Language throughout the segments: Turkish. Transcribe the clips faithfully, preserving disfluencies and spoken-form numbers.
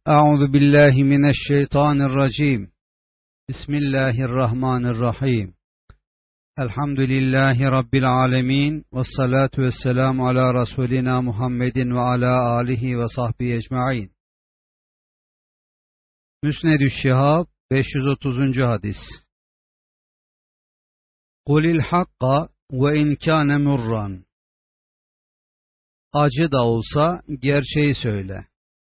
أعوذ بالله من الشيطان الرجيم بسم الله الرحمن الرحيم الحمد لله رب العالمين والصلاة والسلام على رسولنا محمد وعلى آله وصحبه ecmaîn. Müsned-ü Şihab beş yüz otuzuncu hadis. Kulil hakka ve in kâne murran. Acı da olsa gerçeği söyle.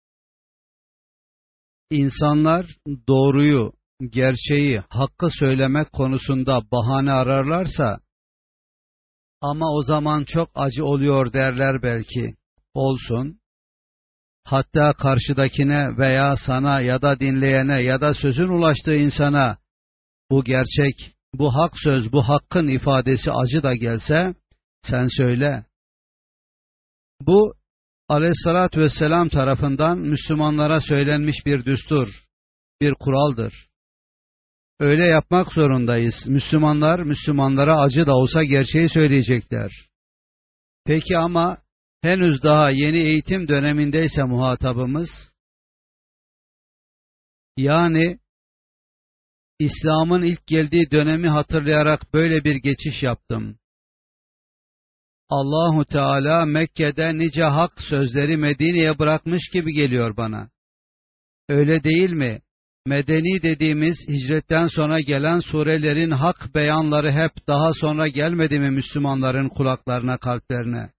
İnsanlar doğruyu, gerçeği, hakkı söylemek konusunda bahane ararlarsa, ama o zaman çok acı oluyor derler belki, olsun. Hatta karşıdakine veya sana ya da dinleyene ya da sözün ulaştığı insana bu gerçek, bu hak söz, bu hakkın ifadesi acı da gelse, sen söyle. Bu, Aleyhissalatü vesselam tarafından Müslümanlara söylenmiş bir düstur, bir kuraldır. Öyle yapmak zorundayız. Müslümanlar, Müslümanlara acı da olsa gerçeği söyleyecekler. Peki ama henüz daha yeni eğitim dönemindeyse muhatabımız, yani İslam'ın ilk geldiği dönemi hatırlayarak böyle bir geçiş yaptım. Allahu Teala Mekke'de nice hak sözleri Medine'ye bırakmış gibi geliyor bana. Öyle değil mi? Medeni dediğimiz hicretten sonra gelen surelerin hak beyanları hep daha sonra gelmedi mi Müslümanların kulaklarına, kalplerine?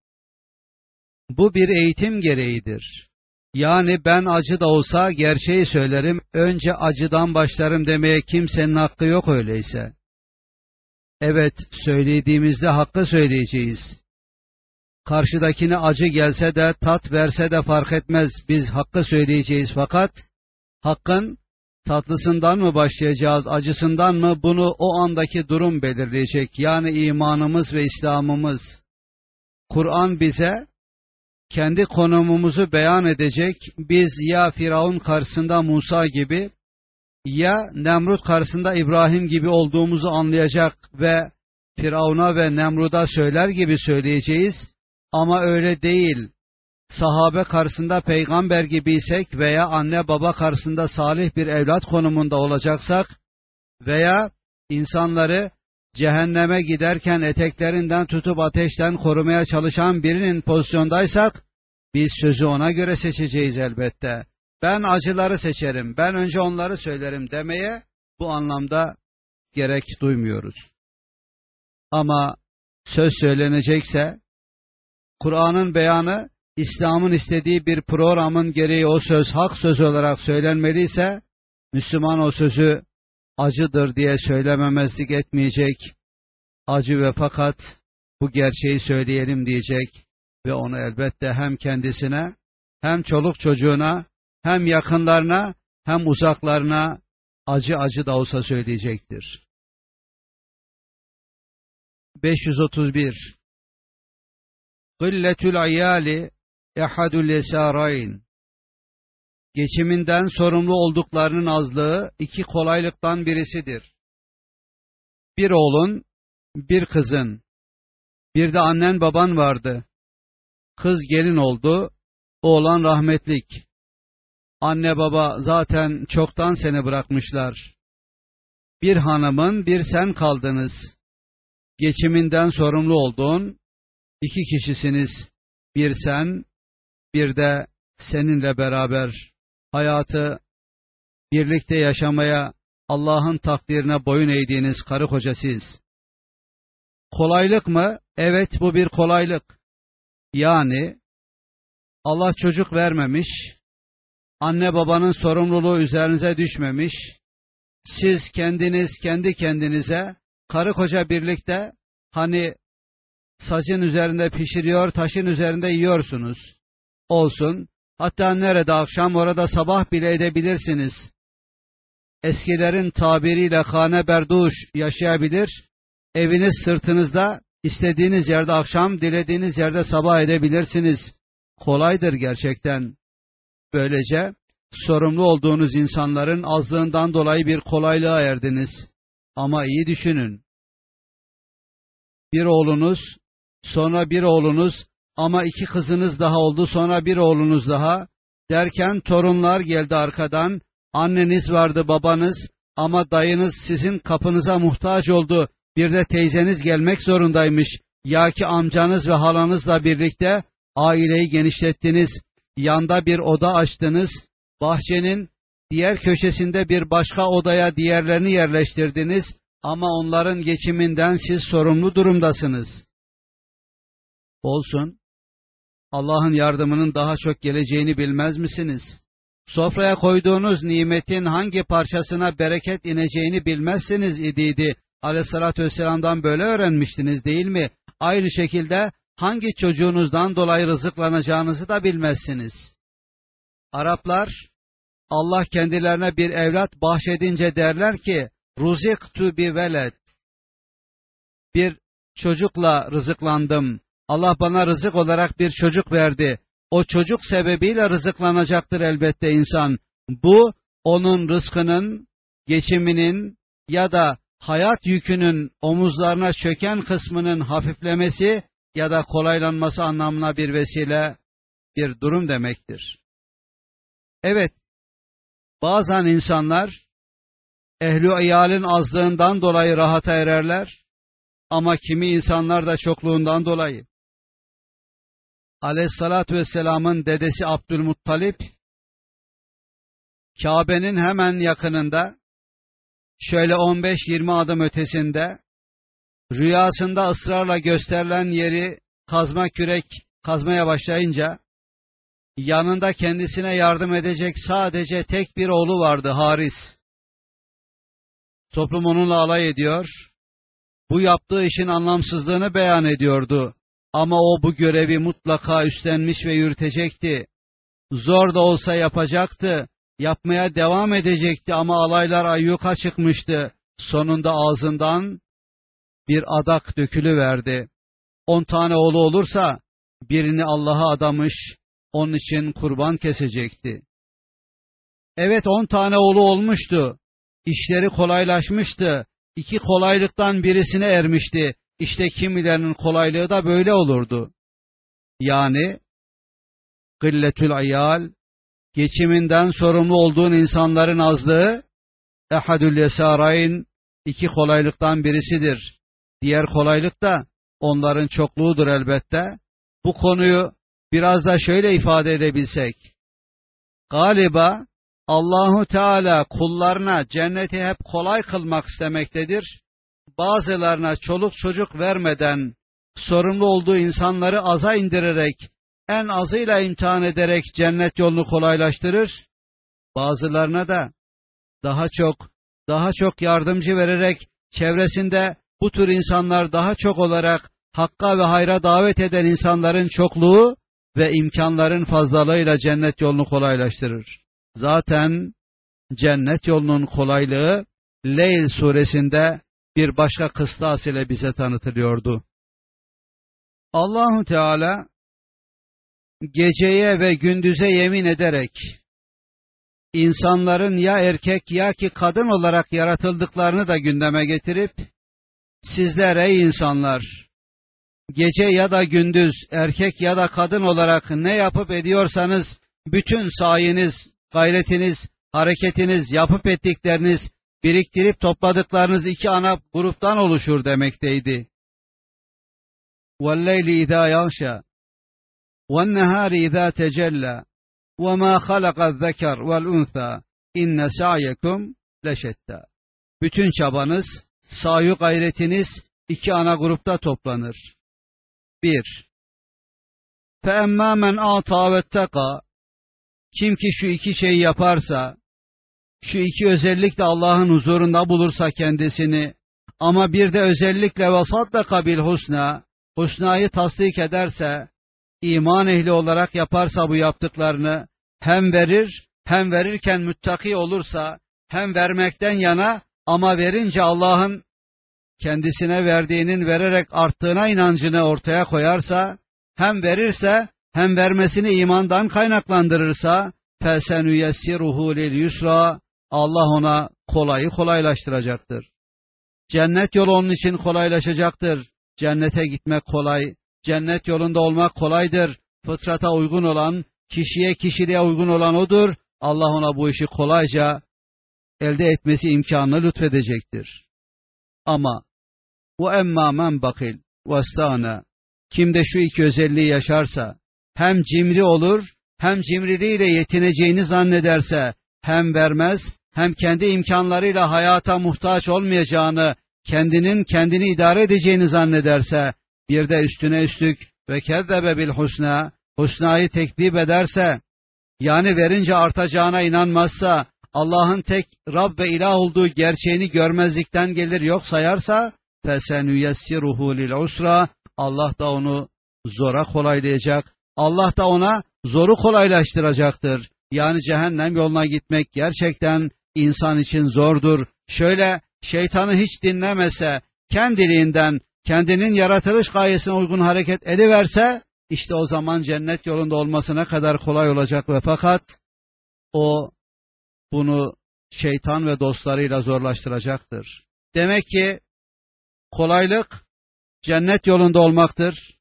Bu bir eğitim gereğidir. Yani ben acı da olsa gerçeği söylerim, önce acıdan başlarım demeye kimsenin hakkı yok öyleyse. Evet, söylediğimizde hakkı söyleyeceğiz. Karşıdakine acı gelse de, tat verse de fark etmez, biz hakkı söyleyeceğiz, fakat hakkın tatlısından mı başlayacağız, acısından mı, bunu o andaki durum belirleyecek. Yani imanımız ve İslam'ımız. Kur'an bize kendi konumumuzu beyan edecek. Biz ya Firavun karşısında Musa gibi, ya Nemrut karşısında İbrahim gibi olduğumuzu anlayacak ve Firavun'a ve Nemrut'a söyler gibi söyleyeceğiz. Ama öyle değil. Sahabe karşısında peygamber gibiysek veya anne baba karşısında salih bir evlat konumunda olacaksak veya insanları cehenneme giderken eteklerinden tutup ateşten korumaya çalışan birinin pozisyondaysak, biz sözü ona göre seçeceğiz elbette. Ben acıları seçerim, ben önce onları söylerim demeye bu anlamda gerek duymuyoruz. Ama söz söylenecekse, Kur'an'ın beyanı, İslam'ın istediği bir programın gereği o söz hak söz olarak söylenmeliyse, Müslüman o sözü acıdır diye söylememezlik etmeyecek, acı ve fakat bu gerçeği söyleyelim diyecek ve onu elbette hem kendisine, hem çoluk çocuğuna, hem yakınlarına, hem uzaklarına acı acı da olsa söyleyecektir. beş yüz otuz bir. Gılletül ayali ehadül esarayn. Geçiminden sorumlu olduklarının azlığı iki kolaylıktan birisidir. Bir oğlun, bir kızın, bir de annen baban vardı. Kız gelin oldu, oğlan rahmetlik. Anne baba zaten çoktan seni bırakmışlar. Bir hanımın, bir sen kaldınız. Geçiminden sorumlu olduğun iki kişisiniz. Bir sen, bir de seninle beraber hayatı birlikte yaşamaya Allah'ın takdirine boyun eğdiğiniz karı koca siz. Kolaylık mı? Evet, bu bir kolaylık. Yani Allah çocuk vermemiş, anne babanın sorumluluğu üzerinize düşmemiş, siz kendiniz kendi kendinize karı koca birlikte hani sacın üzerinde pişiriyor, taşın üzerinde yiyorsunuz. Olsun. Hatta nerede akşam orada sabah bile edebilirsiniz. Eskilerin tabiriyle hane berduş yaşayabilir. Eviniz sırtınızda, istediğiniz yerde akşam, dilediğiniz yerde sabah edebilirsiniz. Kolaydır gerçekten. Böylece sorumlu olduğunuz insanların azlığından dolayı bir kolaylığa erdiniz. Ama iyi düşünün. Bir oğlunuz, sonra bir oğlunuz, ama iki kızınız daha oldu, sonra bir oğlunuz daha. Derken torunlar geldi arkadan, anneniz vardı, babanız, ama dayınız sizin kapınıza muhtaç oldu, bir de teyzeniz gelmek zorundaymış. Ya ki amcanız ve halanızla birlikte aileyi genişlettiniz, yanda bir oda açtınız, bahçenin diğer köşesinde bir başka odaya diğerlerini yerleştirdiniz, ama onların geçiminden siz sorumlu durumdasınız. Olsun, Allah'ın yardımının daha çok geleceğini bilmez misiniz? Sofraya koyduğunuz nimetin hangi parçasına bereket ineceğini bilmezsiniz idiydi. Aleyhissalatü vesselam'dan böyle öğrenmiştiniz değil mi? Aynı şekilde hangi çocuğunuzdan dolayı rızıklanacağınızı da bilmezsiniz. Araplar, Allah kendilerine bir evlat bahşedince derler ki, ruziktu bi veled. Bir çocukla rızıklandım. Allah bana rızık olarak bir çocuk verdi. O çocuk sebebiyle rızıklanacaktır elbette insan. Bu, onun rızkının, geçiminin ya da hayat yükünün omuzlarına çöken kısmının hafiflemesi ya da kolaylanması anlamına bir vesile, bir durum demektir. Evet, bazen insanlar ehl-i iyalin azlığından dolayı rahata ererler, ama kimi insanlar da çokluğundan dolayı. Aleyhissalatü vesselam'ın dedesi Abdülmuttalip, Kabe'nin hemen yakınında, şöyle on beş yirmi adım ötesinde, rüyasında ısrarla gösterilen yeri kazma kürek kazmaya başlayınca, yanında kendisine yardım edecek sadece tek bir oğlu vardı, Haris. Toplum onunla alay ediyor, bu yaptığı işin anlamsızlığını beyan ediyordu. Ama o bu görevi mutlaka üstlenmiş ve yürütecekti. Zor da olsa yapacaktı, yapmaya devam edecekti, ama alaylar ayyuka çıkmıştı. Sonunda ağzından bir adak dökülüverdi. On tane oğlu olursa birini Allah'a adamış, onun için kurban kesecekti. Evet, on tane oğlu olmuştu. İşleri kolaylaşmıştı. İki kolaylıktan birisine ermişti. İşte kimilerinin kolaylığı da böyle olurdu. Yani gılletül ayal, geçiminden sorumlu olduğun insanların azlığı, ehadül yesarayn, iki kolaylıktan birisidir. Diğer kolaylık da onların çokluğudur elbette. Bu konuyu biraz da şöyle ifade edebilsek, galiba Allahu Teala kullarına cenneti hep kolay kılmak istemektedir. Bazılarına çoluk çocuk vermeden, sorumlu olduğu insanları aza indirerek, en azıyla imtihan ederek cennet yolunu kolaylaştırır. Bazılarına da daha çok, daha çok yardımcı vererek, çevresinde bu tür insanlar daha çok olarak hakka ve hayra davet eden insanların çokluğu ve imkanların fazlalığıyla cennet yolunu kolaylaştırır. Zaten cennet yolunun kolaylığı Leyl suresinde bir başka kıstas ile bize tanıtılıyordu. Allahu Teala geceye ve gündüze yemin ederek insanların ya erkek ya ki kadın olarak yaratıldıklarını da gündeme getirip, sizler ey insanlar, gece ya da gündüz erkek ya da kadın olarak ne yapıp ediyorsanız bütün sayeniz, gayretiniz, hareketiniz, yapıp ettikleriniz, biriktirip topladıklarınız iki ana gruptan oluşur demekteydi. وَاللَّيْلِ اِذَا يَغْشَى وَالنَّهَارِ اِذَا تَجَلَّى وَمَا خَلَقَ الذَّكَرْ وَالْاُنْثَى اِنَّ سَعْيَكُمْ لَشَتَّى. Bütün çabanız, sayu gayretiniz iki ana grupta toplanır. Bir, فَاَمَّا مَنْ اَعْطَى وَاتَّقَى. Kim ki şu iki şeyi yaparsa, şu iki özellikle Allah'ın huzurunda bulursa kendisini, ama bir de özellikle وَصَدَّقَ بِالْحُسْنَى, husnayı tasdik ederse, iman ehli olarak yaparsa bu yaptıklarını, hem verir, hem verirken müttaki olursa, hem vermekten yana, ama verince Allah'ın kendisine verdiğinin vererek arttığına inancını ortaya koyarsa, hem verirse, hem vermesini imandan kaynaklandırırsa, فَسَنُيَسِّرُهُ لِلْيُسْرَى, Allah ona kolayı kolaylaştıracaktır. Cennet yolu onun için kolaylaşacaktır. Cennete gitmek kolay, cennet yolunda olmak kolaydır. Fıtrata uygun olan, Kişiye kişiliğe uygun olan odur. Allah ona bu işi kolayca elde etmesi imkanını lütfedecektir. Ama bu emma men bakil ve stâne, kimde şu iki özelliği yaşarsa, hem cimri olur, hem cimriliğiyle yetineceğini zannederse, hem vermez, hem kendi imkanlarıyla hayata muhtaç olmayacağını, kendinin kendini idare edeceğini zannederse, bir de üstüne üstlük ve kezzebe bil husna, husnayı tekzip ederse, yani verince artacağına inanmazsa, Allah'ın tek Rab ve ilah olduğu gerçeğini görmezlikten gelir yok sayarsa, فَسَنُيَسِّرُهُ لِلْعُسْرَى, Allah da onu zora kolaylayacak, Allah da ona zoru kolaylaştıracaktır. Yani cehennem yoluna gitmek gerçekten insan için zordur. Şöyle şeytanı hiç dinlemese, kendiliğinden, kendinin yaratılış gayesine uygun hareket ediverse, işte o zaman cennet yolunda olması ne kadar kolay olacak ve fakat o bunu şeytan ve dostlarıyla zorlaştıracaktır. Demek ki kolaylık cennet yolunda olmaktır.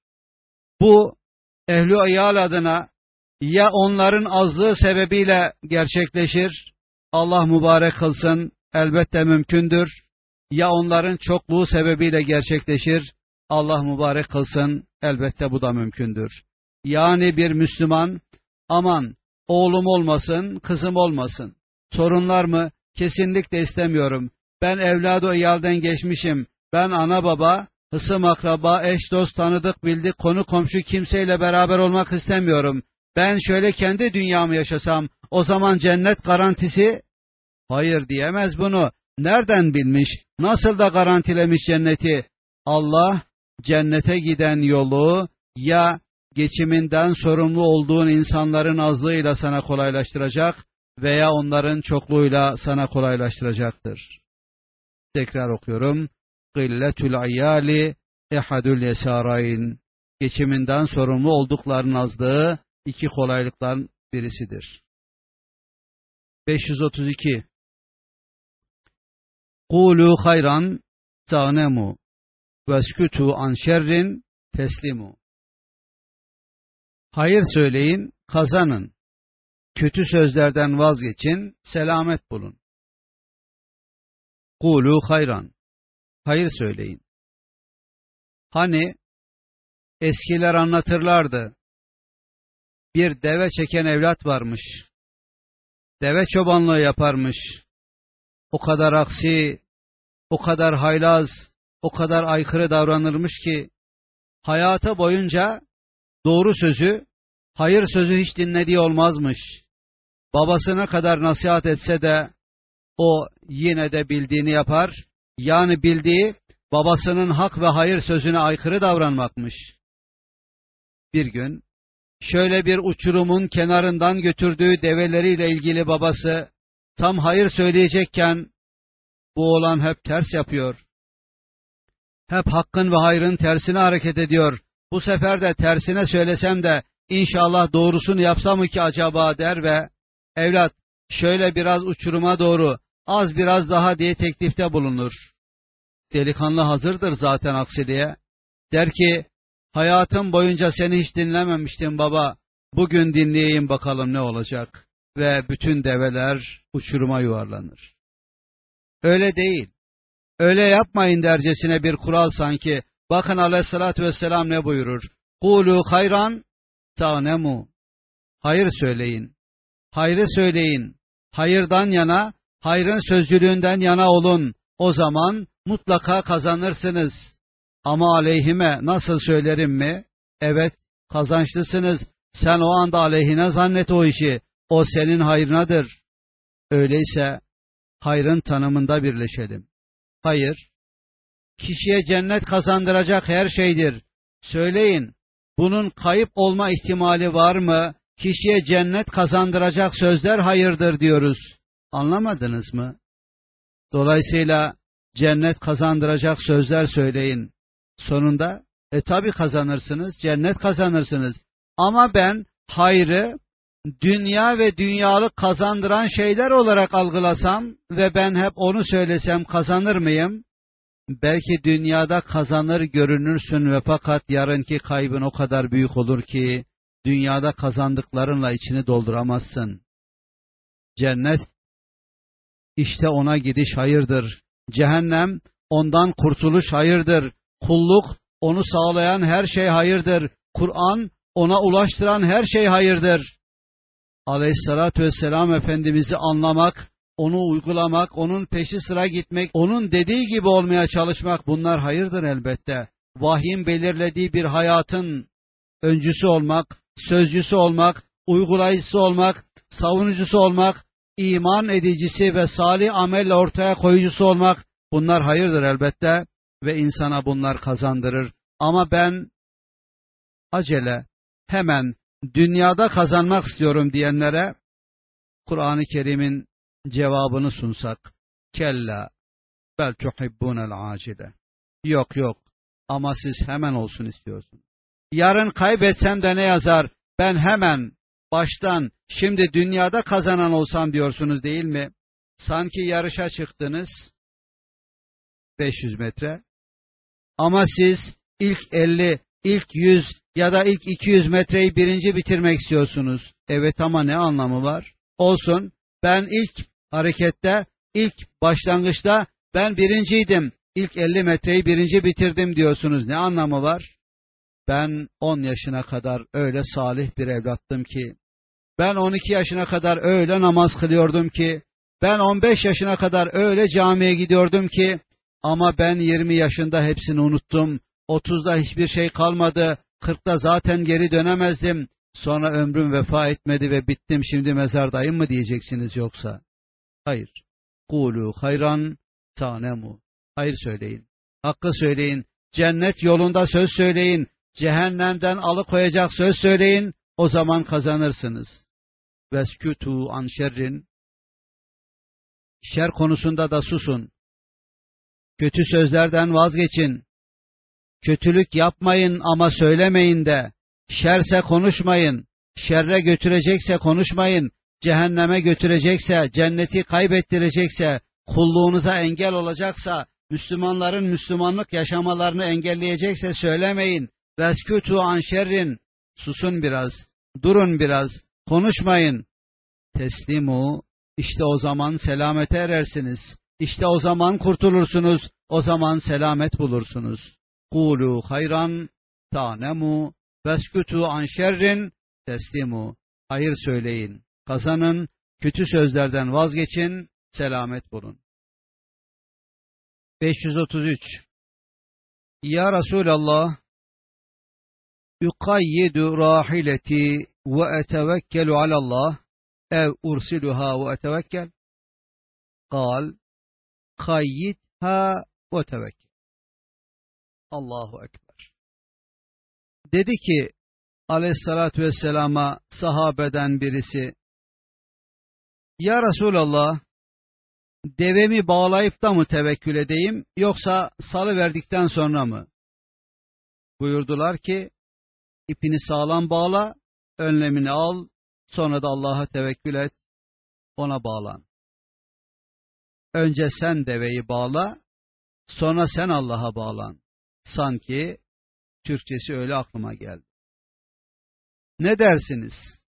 Bu ehl-i iyal adına ya onların azlığı sebebiyle gerçekleşir, Allah mübarek kılsın, elbette mümkündür, ya onların çokluğu sebebiyle gerçekleşir, Allah mübarek kılsın, elbette bu da mümkündür. Yani bir Müslüman, aman oğlum olmasın, kızım olmasın, torunlar mı? Kesinlikle istemiyorum. Ben evladı iyalden geçmişim, ben ana baba, hısım akraba, eş dost, tanıdık bildik, konu komşu kimseyle beraber olmak istemiyorum. Ben şöyle kendi dünyamı yaşasam, o zaman cennet garantisi, hayır diyemez bunu. Nereden bilmiş, nasıl da garantilemiş cenneti? Allah cennete giden yolu ya geçiminden sorumlu olduğun insanların azlığıyla sana kolaylaştıracak veya onların çokluğuyla sana kolaylaştıracaktır. Tekrar okuyorum. Gılletül ayyali ehadül yesarayn. Geçiminden sorumlu olduklarının azlığı iki kolaylıktan birisidir. beş yüz otuz iki. Kulu hayran ta'nemu veskutu an şerrin teslimu. Hayır söyleyin, kazanın. Kötü sözlerden vazgeçin, selamet bulun. Kulu hayran. Hayır söyleyin. Hani eskiler anlatırlardı. Bir deve çeken evlat varmış. Deve çobanlığı yaparmış. O kadar aksi, o kadar haylaz, o kadar aykırı davranırmış ki hayatı boyunca doğru sözü, hayır sözü hiç dinlediği olmazmış. Babasına kadar nasihat etse de o yine de bildiğini yapar. Yani bildiği babasının hak ve hayır sözüne aykırı davranmakmış. Bir gün şöyle bir uçurumun kenarından götürdüğü develeriyle ilgili babası tam hayır söyleyecekken bu oğlan hep ters yapıyor. Hep hakkın ve hayrın tersine hareket ediyor. Bu sefer de tersine söylesem de inşallah doğrusunu yapsa mı ki acaba der ve evlat şöyle biraz uçuruma doğru az biraz daha diye teklifte bulunur. Delikanlı hazırdır zaten aksiliğe. Der ki hayatım boyunca seni hiç dinlememiştim baba. Bugün dinleyeyim bakalım ne olacak. Ve bütün develer uçuruma yuvarlanır. Öyle değil. Öyle yapmayın dercesine bir kural sanki. Bakın aleyhissalatü vesselam ne buyurur? Kulu hayran ta'nemu. Hayır söyleyin. Hayrı söyleyin. Hayırdan yana, hayrın sözcülüğünden yana olun. O zaman mutlaka kazanırsınız. Ama aleyhime nasıl söylerim mi? Evet, kazançlısınız. Sen o anda aleyhine zannet o işi. O senin hayrınadır. Öyleyse hayrın tanımında birleşelim. Hayır, kişiye cennet kazandıracak her şeydir. Söyleyin, bunun kayıp olma ihtimali var mı? Kişiye cennet kazandıracak sözler hayırdır diyoruz. Anlamadınız mı? Dolayısıyla cennet kazandıracak sözler söyleyin. Sonunda e tabi kazanırsınız, cennet kazanırsınız. Ama ben hayrı dünya ve dünyalık kazandıran şeyler olarak algılasam ve ben hep onu söylesem kazanır mıyım? Belki dünyada kazanır görünürsün ve fakat yarınki kaybın o kadar büyük olur ki dünyada kazandıklarınla içini dolduramazsın. Cennet, işte ona gidiş hayırdır. Cehennem, ondan kurtuluş hayırdır. Kulluk, onu sağlayan her şey hayırdır. Kur'an, ona ulaştıran her şey hayırdır. Aleyhissalatü vesselam Efendimiz'i anlamak, onu uygulamak, onun peşi sıra gitmek, onun dediği gibi olmaya çalışmak, bunlar hayırdır elbette. Vahyin belirlediği bir hayatın öncüsü olmak, sözcüsü olmak, uygulayıcısı olmak, savunucusu olmak, iman edicisi ve salih amelle ortaya koyucusu olmak, bunlar hayırdır elbette ve insana bunlar kazandırır. Ama ben acele, hemen dünyada kazanmak istiyorum diyenlere Kur'an-ı Kerim'in cevabını sunsak, kella bel tuhibbunel acile. Yok yok, ama siz hemen olsun istiyorsunuz. Yarın kaybetsem de ne yazar? Ben hemen baştan şimdi dünyada kazanan olsam diyorsunuz değil mi? Sanki yarışa çıktınız beş yüz metre. Ama siz ilk elli, ilk yüz ya da ilk iki yüz metreyi birinci bitirmek istiyorsunuz. Evet, ama ne anlamı var? Olsun, ben ilk harekette, ilk başlangıçta ben birinciydim. İlk elli metreyi birinci bitirdim diyorsunuz. Ne anlamı var? Ben on yaşına kadar öyle salih bir evlattım ki, ben on iki yaşına kadar öyle namaz kılıyordum ki, ben on beş yaşına kadar öyle camiye gidiyordum ki, ama ben yirmi yaşında hepsini unuttum, otuzda hiçbir şey kalmadı, kırkta zaten geri dönemezdim, sonra ömrüm vefa etmedi ve bittim, şimdi mezardayım mı diyeceksiniz yoksa? Hayır. Kulu hayran tanemu. Hayır söyleyin. Hakkı söyleyin. Cennet yolunda söz söyleyin. Cehennemden alıkoyacak söz söyleyin. O zaman kazanırsınız. Veskûtû an şerrin. Şer konusunda da susun. Kötü sözlerden vazgeçin. Kötülük yapmayın ama söylemeyin de. Şerse konuşmayın. Şerre götürecekse konuşmayın. Cehenneme götürecekse, cenneti kaybettirecekse, kulluğunuza engel olacaksa, Müslümanların Müslümanlık yaşamalarını engelleyecekse söylemeyin. Veskûtû an şerrin. Susun biraz, durun biraz, konuşmayın. Teslimu, işte o zaman selamete erersiniz. İşte o zaman kurtulursunuz, o zaman selamet bulursunuz. Kulu hayran tanemu veskûtû an şerrin teslimu. Hayır söyleyin, kazanın, kötü sözlerden vazgeçin, selamet bulun. beş yüz otuz üç. Ya Resulallah, yukayyidu rahileti ve etevekkelu alallah ev ursiluha ve etevekkel. Kal, kayyidha ve tevekkel. Allahu Ekber. Dedi ki Aleyhissalatü vesselama sahabeden birisi, Ya Resulallah, devemi bağlayıp da mı tevekkül edeyim, yoksa salıverdikten sonra mı? Buyurdular ki, ipini sağlam bağla, önlemini al, sonra da Allah'a tevekkül et, ona bağlan. Önce sen deveyi bağla, sonra sen Allah'a bağlan. Sanki Türkçesi öyle aklıma geldi. Ne dersiniz?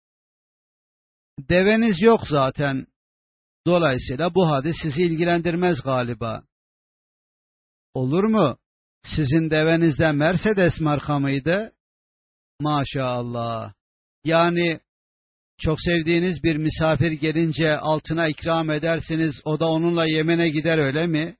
Deveniz yok zaten. Dolayısıyla bu hadis sizi ilgilendirmez galiba. Olur mu? Sizin devenizde Mercedes marka mıydı? Maşallah. Yani çok sevdiğiniz bir misafir gelince altına ikram edersiniz, o da onunla Yemen'e gider, öyle mi?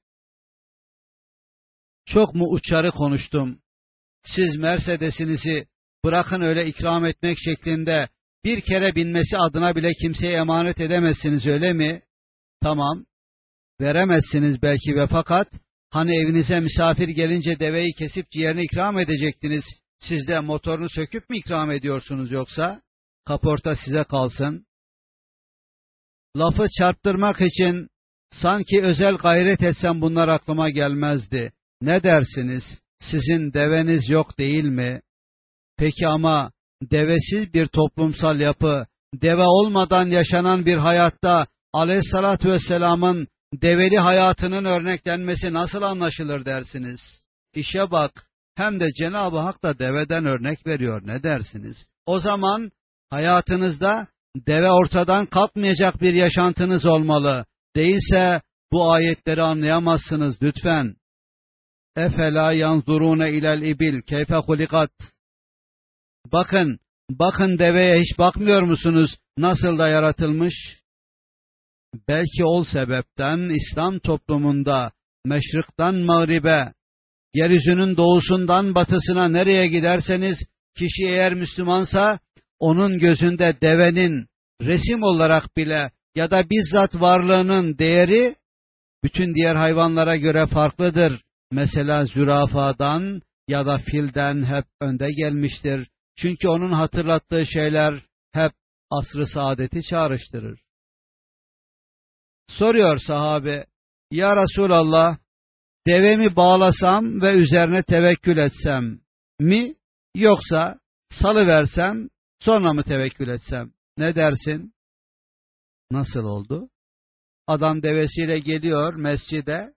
Çok mu uçarı konuştum? Siz Mercedes'inizi bırakın öyle ikram etmek şeklinde bir kere binmesi adına bile kimseye emanet edemezsiniz, öyle mi? Tamam, veremezsiniz belki ve fakat hani evinize misafir gelince deveyi kesip ciğerini ikram edecektiniz, siz de motorunu söküp mü ikram ediyorsunuz yoksa? Kaporta size kalsın. Lafı çarptırmak için sanki özel gayret etsem bunlar aklıma gelmezdi. Ne dersiniz? Sizin deveniz yok değil mi? Peki ama devesiz bir toplumsal yapı, deve olmadan yaşanan bir hayatta Aleyhissalatü vesselamın develi hayatının örneklenmesi nasıl anlaşılır dersiniz? İşe bak, hem de Cenab-ı Hak da deveden örnek veriyor. Ne dersiniz? O zaman hayatınızda deve ortadan kalkmayacak bir yaşantınız olmalı. Değilse bu ayetleri anlayamazsınız lütfen. Efela yanzurune ilel ibil keyfe hulikat. Bakın, bakın deveye hiç bakmıyor musunuz? Nasıl da yaratılmış? Belki o sebepten İslam toplumunda meşrikten mağribe, yeryüzünün doğusundan batısına nereye giderseniz, kişi eğer Müslümansa, onun gözünde devenin resim olarak bile ya da bizzat varlığının değeri bütün diğer hayvanlara göre farklıdır. Mesela zürafadan ya da filden hep önde gelmiştir. Çünkü onun hatırlattığı şeyler hep asr-ı saadeti çağrıştırır. Soruyor sahabe, ya Resulallah, devemi bağlasam ve üzerine tevekkül etsem mi, yoksa salıversem sonra mı tevekkül etsem? Ne dersin? Nasıl oldu? Adam devesiyle geliyor mescide.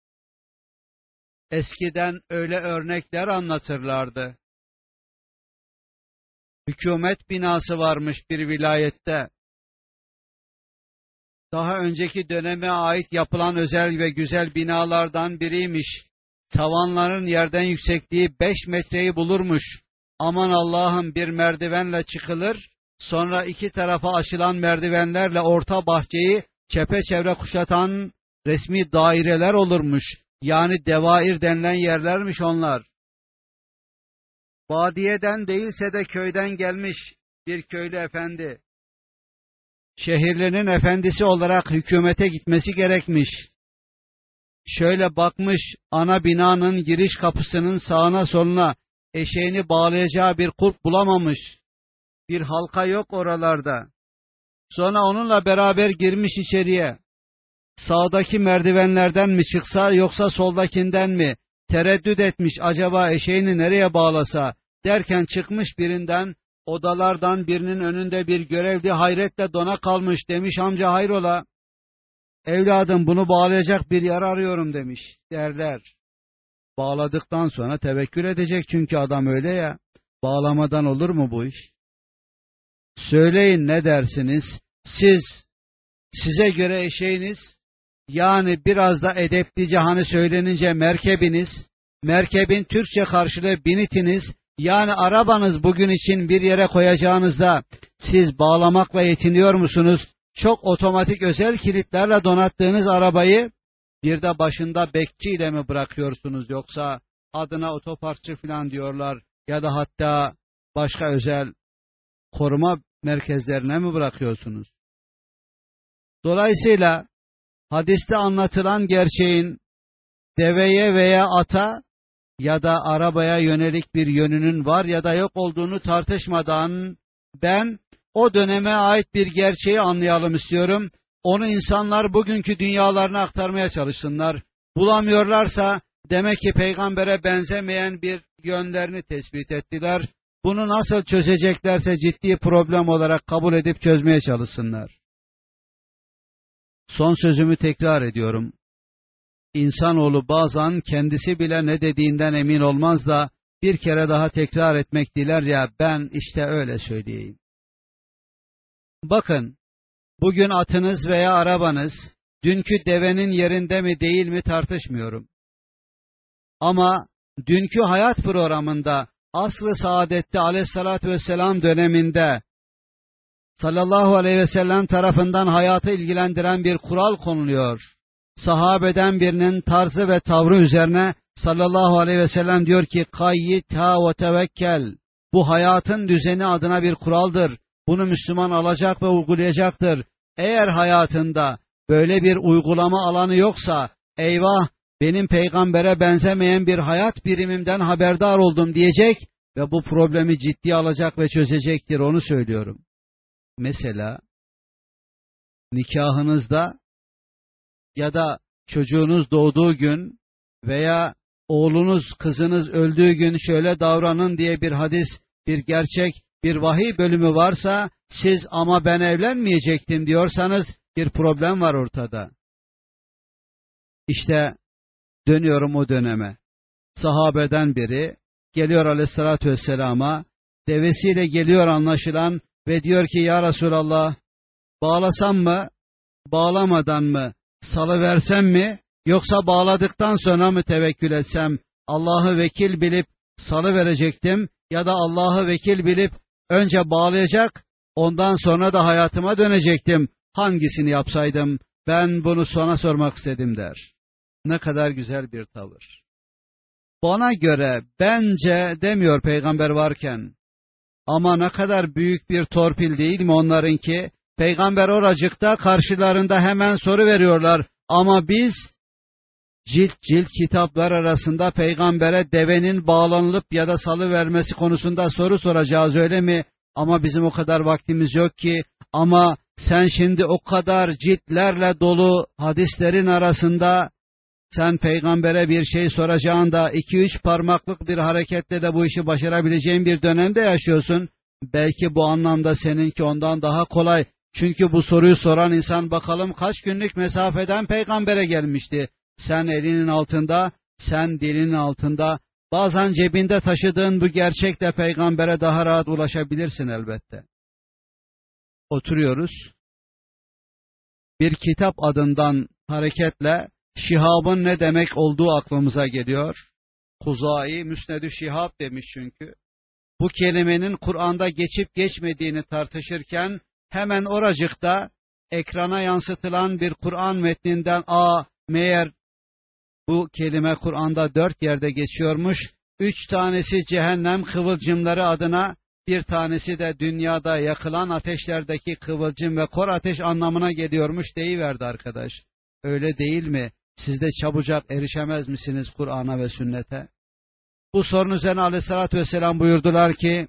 Eskiden öyle örnekler anlatırlardı. Hükümet binası varmış bir vilayette. Daha önceki döneme ait yapılan özel ve güzel binalardan biriymiş. Tavanların yerden yüksekliği beş metreyi bulurmuş. Aman Allah'ım, bir merdivenle çıkılır, sonra iki tarafa açılan merdivenlerle orta bahçeyi çepeçevre kuşatan resmi daireler olurmuş. Yani devair denilen yerlermiş onlar. Badiyeden değilse de köyden gelmiş bir köylü efendi. Şehirlinin efendisi olarak hükümete gitmesi gerekmiş. Şöyle bakmış, ana binanın giriş kapısının sağına soluna eşeğini bağlayacağı bir kulp bulamamış. Bir halka yok oralarda. Sonra onunla beraber girmiş içeriye. Sağdaki merdivenlerden mi çıksa yoksa soldakinden mi? Tereddüt etmiş, acaba eşeğini nereye bağlasa derken çıkmış birinden, odalardan birinin önünde bir görevli hayretle dona kalmış, demiş amca hayrola? Evladım, bunu bağlayacak bir yer arıyorum demiş derler. Bağladıktan sonra tevekkül edecek, çünkü adam öyle ya. Bağlamadan olur mu bu iş? Söyleyin, ne dersiniz? Siz, size göre eşeğiniz, yani biraz da edeplice hani söylenince merkebiniz, merkebin Türkçe karşılığı binitiniz, yani arabanız bugün için bir yere koyacağınızda siz bağlamakla yetiniyor musunuz? Çok otomatik özel kilitlerle donattığınız arabayı bir de başında bekçiyle mi bırakıyorsunuz, yoksa adına otoparkçı falan diyorlar ya da hatta başka özel koruma merkezlerine mi bırakıyorsunuz? Dolayısıyla hadiste anlatılan gerçeğin deveye veya ata ya da arabaya yönelik bir yönünün var ya da yok olduğunu tartışmadan ben o döneme ait bir gerçeği anlayalım istiyorum. Onu insanlar bugünkü dünyalarına aktarmaya çalışsınlar. Bulamıyorlarsa demek ki peygambere benzemeyen bir yönlerini tespit ettiler. Bunu nasıl çözeceklerse ciddi problem olarak kabul edip çözmeye çalışsınlar. Son sözümü tekrar ediyorum. İnsanoğlu bazen kendisi bile ne dediğinden emin olmaz da bir kere daha tekrar etmek diler ya, ben işte öyle söyleyeyim. Bakın, bugün atınız veya arabanız dünkü devenin yerinde mi değil mi tartışmıyorum. Ama dünkü hayat programında asr-ı saadette aleyhissalatü vesselam döneminde sallallahu aleyhi ve sellem tarafından hayatı ilgilendiren bir kural konuluyor. Sahabeden birinin tarzı ve tavrı üzerine sallallahu aleyhi ve sellem diyor ki, kayyitha ve tevekkel. Bu hayatın düzeni adına bir kuraldır. Bunu Müslüman alacak ve uygulayacaktır. Eğer hayatında böyle bir uygulama alanı yoksa, eyvah, benim peygambere benzemeyen bir hayat birimimden haberdar oldum diyecek ve bu problemi ciddiye alacak ve çözecektir, onu söylüyorum. Mesela nikahınızda ya da çocuğunuz doğduğu gün veya oğlunuz, kızınız öldüğü gün şöyle davranın diye bir hadis, bir gerçek, bir vahiy bölümü varsa, siz ama ben evlenmeyecektim diyorsanız bir problem var ortada. İşte dönüyorum o döneme. Sahabeden biri geliyor Aleyhisselatü Vesselam'a, devesiyle geliyor anlaşılan ve diyor ki ya Resulallah, bağlasam mı, bağlamadan mı, salıversem mi, yoksa bağladıktan sonra mı tevekkül etsem? Allah'ı vekil bilip salıverecektim ya da Allah'ı vekil bilip önce bağlayacak, ondan sonra da hayatıma dönecektim. Hangisini yapsaydım? Ben bunu sana sormak istedim der. Ne kadar güzel bir tavır. Bana göre, bence demiyor peygamber varken. Ama ne kadar büyük bir torpil değil mi onlarınki? Peygamber oracıkta, karşılarında hemen soru veriyorlar. Ama biz cilt cilt kitaplar arasında peygambere devenin bağlanılıp ya da salıvermesi konusunda soru soracağız, öyle mi? Ama bizim o kadar vaktimiz yok ki. Ama sen şimdi o kadar ciltlerle dolu hadislerin arasında sen peygambere bir şey soracağında iki üç parmaklık bir hareketle de bu işi başarabileceğin bir dönemde yaşıyorsun. Belki bu anlamda seninki ondan daha kolay. Çünkü bu soruyu soran insan bakalım kaç günlük mesafeden peygambere gelmişti. Sen elinin altında, sen dilinin altında, bazen cebinde taşıdığın bu gerçekle peygambere daha rahat ulaşabilirsin elbette. Oturuyoruz. Bir kitap adından hareketle şihabın ne demek olduğu aklımıza geliyor. Kuzai Müsned-ü Şihab demiş çünkü. Bu kelimenin Kur'an'da geçip geçmediğini tartışırken hemen oracıkta ekrana yansıtılan bir Kur'an metninden a meğer bu kelime Kur'an'da dört yerde geçiyormuş. Üç tanesi cehennem kıvılcımları adına, bir tanesi de dünyada yakılan ateşlerdeki kıvılcım ve kor ateş anlamına geliyormuş deyiverdi arkadaş. Öyle değil mi? Siz de çabucak erişemez misiniz Kur'an'a ve sünnete? Bu sorunun üzerine Aleyhisselatü Vesselam buyurdular ki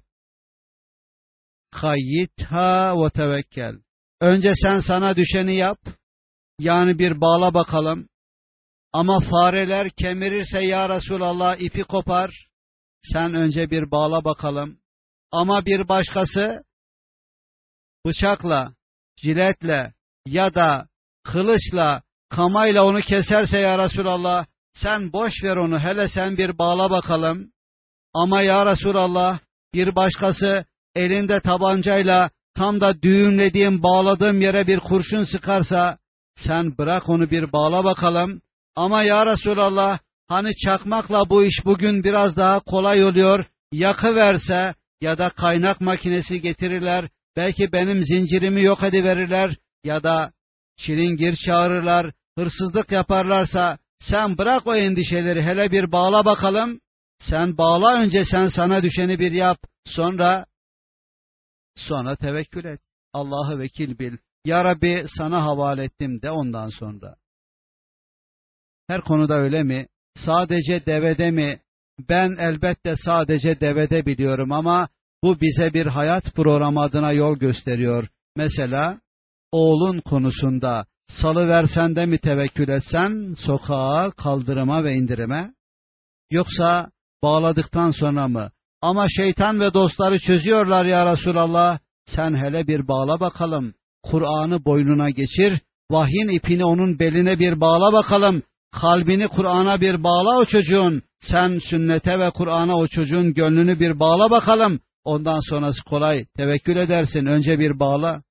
kayyitha ve tevekkel. Önce sen sana düşeni yap, yani bir bağla bakalım. Ama fareler kemirirse ya Resulallah ipi kopar. Sen önce bir bağla bakalım. Ama bir başkası bıçakla, jiletle ya da kılıçla, kamayla onu keserse ya Resulallah, sen boş ver onu, hele sen bir bağla bakalım. Ama ya Resulallah, bir başkası elinde tabancayla tam da düğümlediğim, bağladığım yere bir kurşun sıkarsa, sen bırak onu bir bağla bakalım. Ama ya Resulallah, hani çakmakla bu iş bugün biraz daha kolay oluyor, yakıverse ya da kaynak makinesi getirirler, belki benim zincirimi yok ediverirler ya da çilingir çağırırlar, hırsızlık yaparlarsa, sen bırak o endişeleri, hele bir bağla bakalım. Sen bağla önce, sen sana düşeni bir yap, sonra sonra tevekkül et. Allah'ı vekil bil. Ya Rabbi sana havale ettim de ondan sonra. Her konuda öyle mi? Sadece devede mi? Ben elbette sadece devede biliyorum ama bu bize bir hayat programı adına yol gösteriyor. Mesela oğlun konusunda salıversen de mi tevekkül etsen sokağa, kaldırıma ve indirime? Yoksa bağladıktan sonra mı? Ama şeytan ve dostları çözüyorlar ya Resulallah. Sen hele bir bağla bakalım. Kur'an'ı boynuna geçir. Vahyin ipini onun beline bir bağla bakalım. Kalbini Kur'an'a bir bağla o çocuğun. Sen sünnete ve Kur'an'a o çocuğun gönlünü bir bağla bakalım. Ondan sonrası kolay. Tevekkül edersin. Önce bir bağla.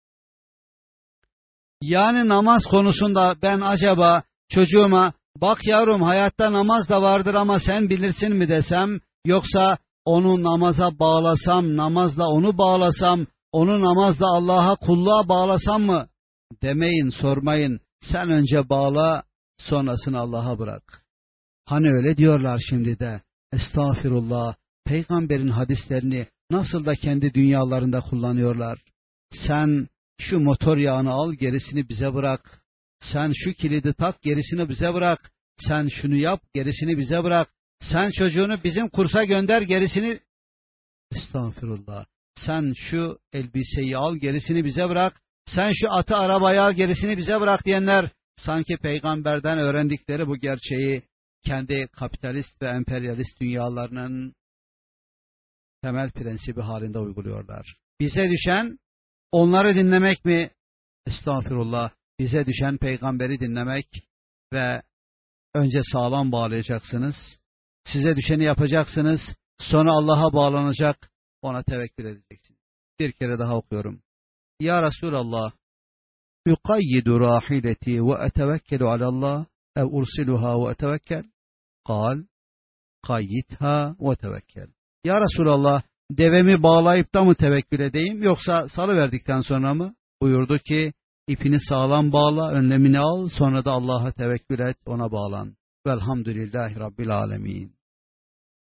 Yani namaz konusunda ben acaba çocuğuma bak yavrum hayatta namaz da vardır ama sen bilirsin mi desem, yoksa onu namaza bağlasam, namazla onu bağlasam, onu namazla Allah'a kulluğa bağlasam mı? Demeyin, sormayın. Sen önce bağla, sonrasını Allah'a bırak. Hani öyle diyorlar şimdi de. Estağfirullah. Peygamberin hadislerini nasıl da kendi dünyalarında kullanıyorlar. Sen şu motor yağını al, gerisini bize bırak. Sen şu kilidi tak, gerisini bize bırak. Sen şunu yap, gerisini bize bırak. Sen çocuğunu bizim kursa gönder, gerisini... Estağfirullah. Sen şu elbiseyi al, gerisini bize bırak. Sen şu atı arabaya al, gerisini bize bırak diyenler, sanki peygamberden öğrendikleri bu gerçeği kendi kapitalist ve emperyalist dünyalarının temel prensibi halinde uyguluyorlar. Bize düşen onları dinlemek mi? Estağfirullah. Bize düşen peygamberi dinlemek ve önce sağlam bağlayacaksınız. Size düşeni yapacaksınız. Sonra Allah'a bağlanacak, ona tevekkül edeceksin. Bir kere daha okuyorum. Ya Resulallah, yukayyidu rahileti ve etevekkelu alallah ev ursiluha ve etevekkel. Kal, kayyitha ve tevekkel. Ya Resulallah, devemi bağlayıp da mı tevekkül edeyim, yoksa salıverdikten sonra mı? Buyurdu ki, ipini sağlam bağla, önlemini al, sonra da Allah'a tevekkül et, ona bağlan. Velhamdülillahi Rabbil alemin.